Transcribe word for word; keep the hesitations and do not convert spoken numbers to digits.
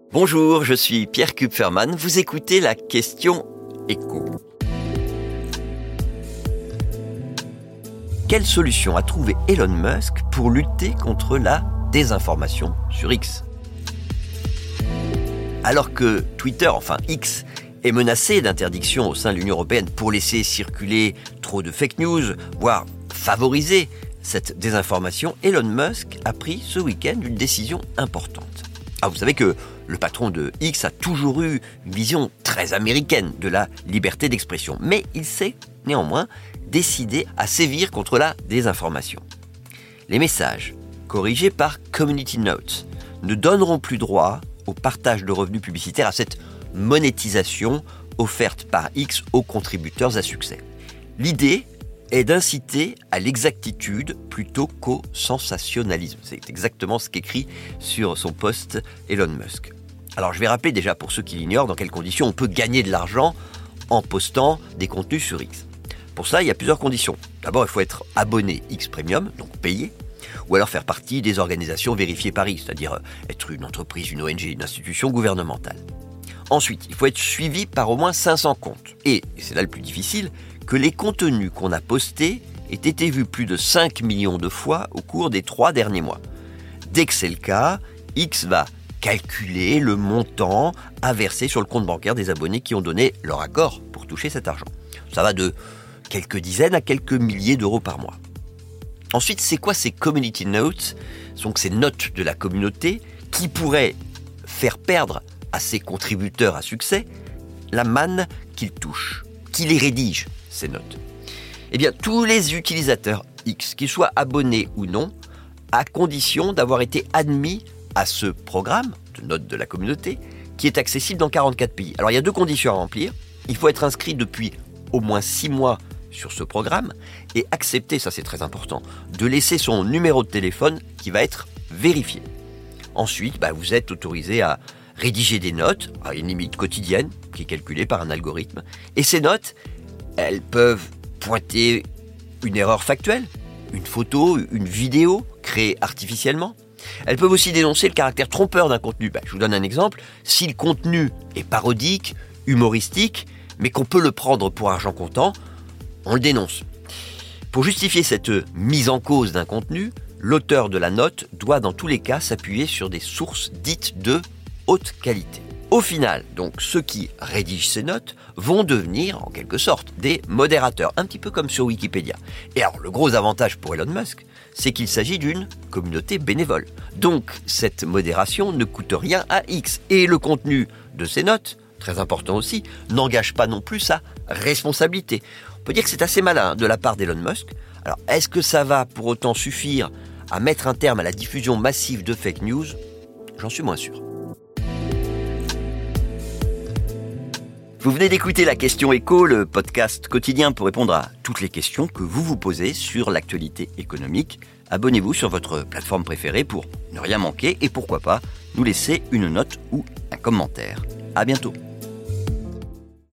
Bonjour, je suis Pierre Kupferman. Vous écoutez la question écho. Quelle solution a trouvé Elon Musk pour lutter contre la désinformation sur X ? Alors que Twitter, enfin X, est menacé d'interdiction au sein de l'Union européenne pour laisser circuler trop de fake news, voire favoriser cette désinformation, Elon Musk a pris ce week-end une décision importante. Ah, vous savez que le patron de X a toujours eu une vision très américaine de la liberté d'expression, mais il s'est néanmoins décidé à sévir contre la désinformation. Les messages, corrigés par Community Notes, ne donneront plus droit au partage de revenus publicitaires, à cette monétisation offerte par X aux contributeurs à succès. L'idée est d'inciter à l'exactitude plutôt qu'au sensationnalisme. C'est exactement ce qu'écrit sur son post Elon Musk. Alors je vais rappeler déjà pour ceux qui l'ignorent dans quelles conditions on peut gagner de l'argent en postant des contenus sur X. Pour ça, il y a plusieurs conditions. D'abord, il faut être abonné X Premium, donc payé, ou alors faire partie des organisations vérifiées par X, c'est-à-dire être une entreprise, une O N G, une institution gouvernementale. Ensuite, il faut être suivi par au moins cinq cents comptes. Et, et c'est là le plus difficile, que les contenus qu'on a postés aient été vus plus de cinq millions de fois au cours des trois derniers mois. Dès que c'est le cas, X va calculer le montant à verser sur le compte bancaire des abonnés qui ont donné leur accord pour toucher cet argent. Ça va de quelques dizaines à quelques milliers d'euros par mois. Ensuite, c'est quoi ces Community Notes ? Donc ces notes de la communauté qui pourraient faire perdre à ses contributeurs à succès la manne qu'ils touchent, qui les rédige, ces notes. Eh bien, tous les utilisateurs X, qu'ils soient abonnés ou non, à condition d'avoir été admis à ce programme de notes de la communauté qui est accessible dans quarante-quatre pays. Alors, il y a deux conditions à remplir. Il faut être inscrit depuis au moins six mois sur ce programme et accepter, ça c'est très important, de laisser son numéro de téléphone qui va être vérifié. Ensuite, bah, vous êtes autorisé à rédiger des notes à une limite quotidienne qui est calculée par un algorithme. Et ces notes, elles peuvent pointer une erreur factuelle, une photo, une vidéo créée artificiellement. Elles peuvent aussi dénoncer le caractère trompeur d'un contenu. Bah, je vous donne un exemple. Si le contenu est parodique, humoristique, mais qu'on peut le prendre pour argent comptant, on le dénonce. Pour justifier cette mise en cause d'un contenu, l'auteur de la note doit dans tous les cas s'appuyer sur des sources dites de haute qualité. Au final, donc, ceux qui rédigent ces notes vont devenir, en quelque sorte, des modérateurs, un petit peu comme sur Wikipédia. Et alors, le gros avantage pour Elon Musk, c'est qu'il s'agit d'une communauté bénévole. Donc, cette modération ne coûte rien à X. Et le contenu de ces notes, très important aussi, n'engage pas non plus sa responsabilité. On peut dire que c'est assez malin de la part d'Elon Musk. Alors, est-ce que ça va pour autant suffire à mettre un terme à la diffusion massive de fake news ? J'en suis moins sûr. Vous venez d'écouter La Question Écho, le podcast quotidien pour répondre à toutes les questions que vous vous posez sur l'actualité économique. Abonnez-vous sur votre plateforme préférée pour ne rien manquer et pourquoi pas nous laisser une note ou un commentaire. À bientôt.